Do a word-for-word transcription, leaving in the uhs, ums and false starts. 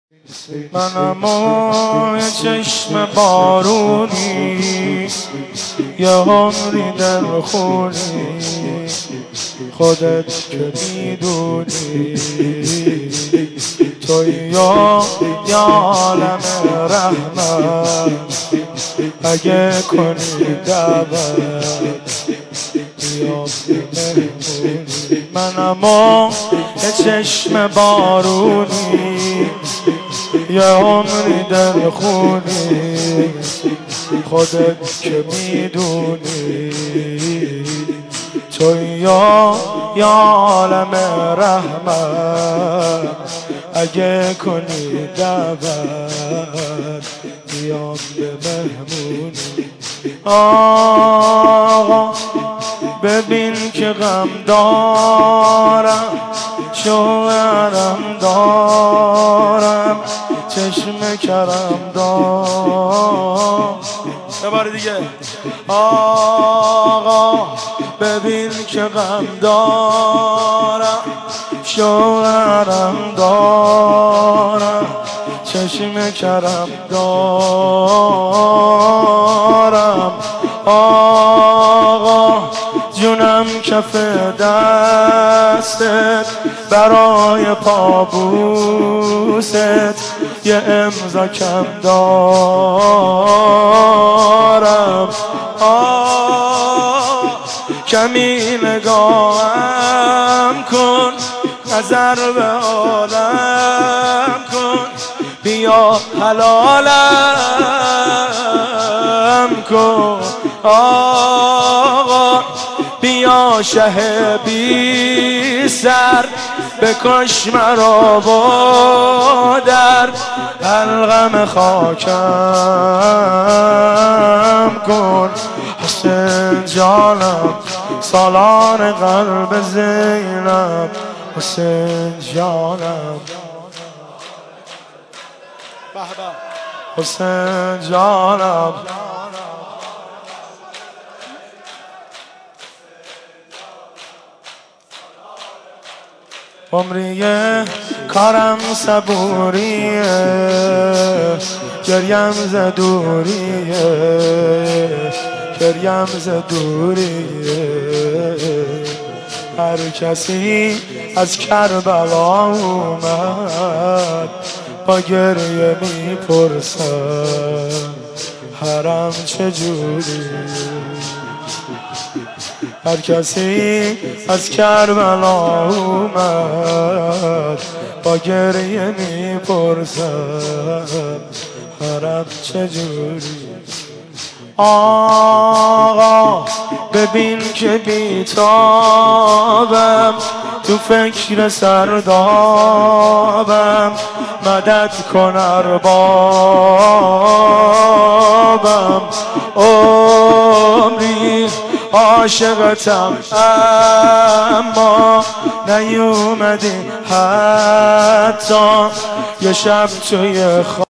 منم و چشم بارونی، یه عمری دل خونی، خودت که میدونی توی یا یا عالم رحمت، اگه کنی دعوت یا مهمونی. منم و چشم بارونی، یه عمری دل خونی، خودت که میدونی توی یا یا عالم رحمت، اگه کنی دعوت بیام به مهمونی. آقا ببین که غم دارم، شوهرم دارم، چشم کرم دارم. یه بار دیگه. آقا ببین که غم دارم، شوهرم دارم، چشم کرم دارم. آقا جونم کف دستت، برای پابوست یه امضا کم دارم. آه کمی نگاهم کن، نظر به عالم کن، بیا حلالم کن. آقا بیا شه بی سر، بکش مرا با در حلقم خاکم کن. حسین جانم سالار قلب زینب، حسین جانم حسین جانم. عمریه کارم صبوریه، گریم ز دوریه، گریم ز دوریه. هر کسی از کربلا اومد، با گریه میپرسم حرم چجوری. هر کسی از کربلا اومد، با گریه میپرسم حرم چجوری. آقا ببین که بیتابم، تو فکر سردابم، مدد کن اربابم. عمری عاشقتم اما نیومدی حتی یه شب توی